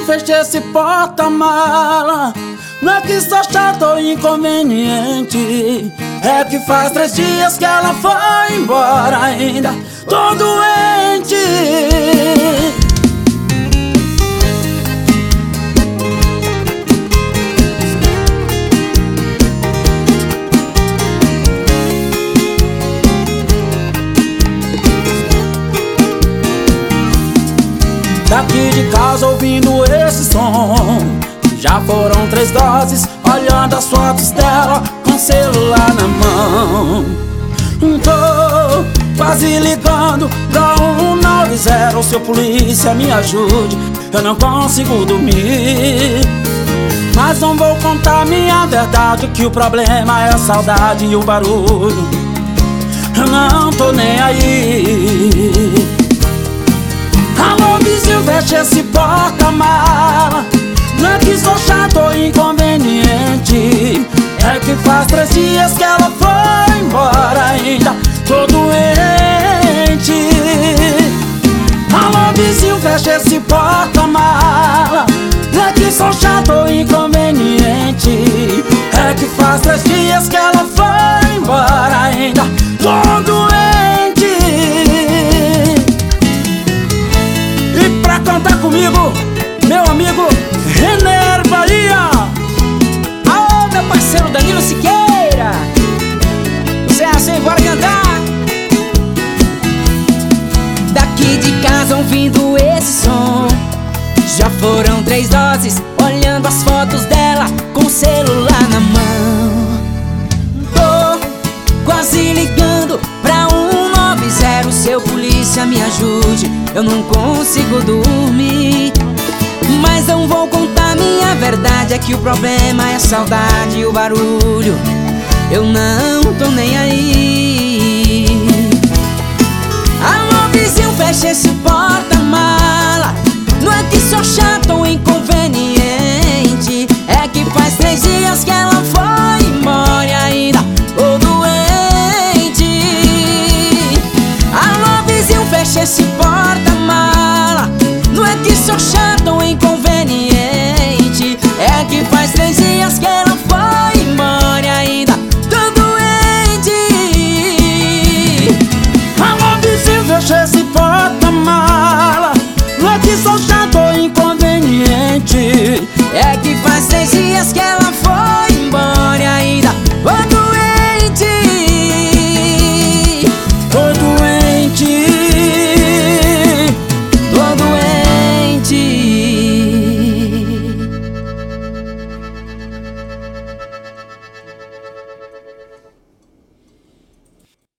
feche esse porta-mala. Não é que sou chato ou inconveniente, é que faz 3 dias que ela foi embora, ainda tô doente. Daqui de casa ouvindo esse som, já foram 3 doses, olhando as fotos dela com o celular na mão. Tô quase ligando pra 190, seu polícia me ajude, eu não consigo dormir. Mas não vou contar minha verdade, que o problema é a saudade e o barulho. Eu não tô nem aí. Alô vizinho, fecha esse porta-mala. Não é que sou chato ou inconveniente, é que faz 3 dias que ela foi embora, ainda tô doente. Alô vizinho, fecha esse porta-mala. Não é que sou chato ou inconveniente, é que faz 3 dias que ela foi embora, ainda tô doente. E pra cantar comigo, meu amigo Renner Bahia. Aô, meu parceiro Danilo Siqueira, você é assim, bora cantar. Daqui de casa ouvindo esse som, já foram 3 doses, olhando as fotos dela com o celular na mão. Tô quase ligando pra 190, seu polícia me ajude, eu não consigo dormir. Mas não vou contar minha verdade, é que o problema é a saudade e o barulho. Eu não tô nem aí. Alô vizinho, fecha esse